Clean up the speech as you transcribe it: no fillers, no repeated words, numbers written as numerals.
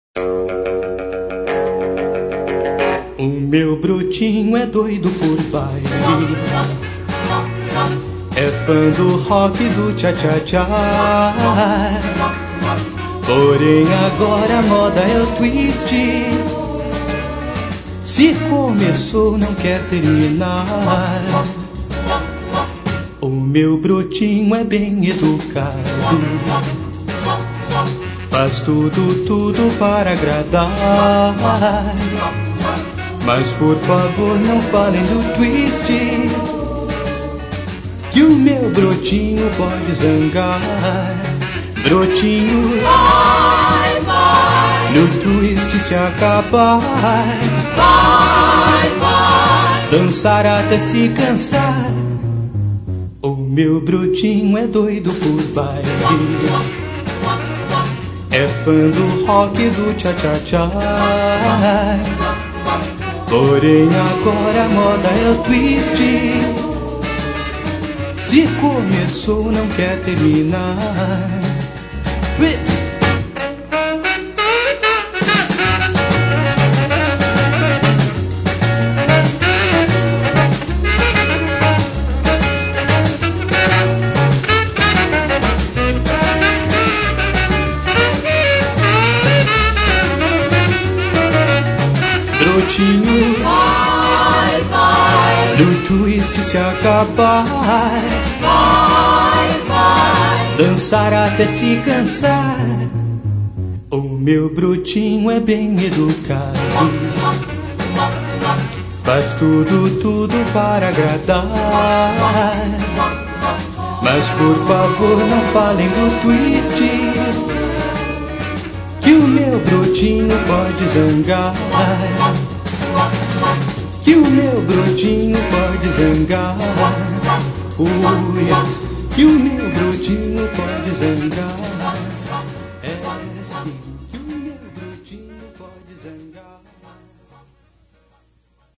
O meu brotinho é doido por baile, é fã do rock do tcha-tcha-tcha. Porém agora a moda é o twist. Se começou não quer terminar. O meu brotinho é bem educado, faz tudo para agradar. Mas por favor não falem do twist, que o meu brotinho pode zangar. Brotinho, vai, vai, no twist se acabar, vai, vai, dançar até se cansar. O meu brotinho é doido por baile, é fã do rock do tcha-tcha-tcha. Porém agora a moda é o twist. Se começou não quer terminar. Twist! Brotinho, vai, vai, no twist se acabar, vai, vai, dançar até se cansar. O meu brotinho é bem educado, faz tudo para agradar. Mas por favor não falem do twist, que o meu brotinho pode zangar. Que o meu brotinho pode zangar. Que o meu brotinho pode zangar.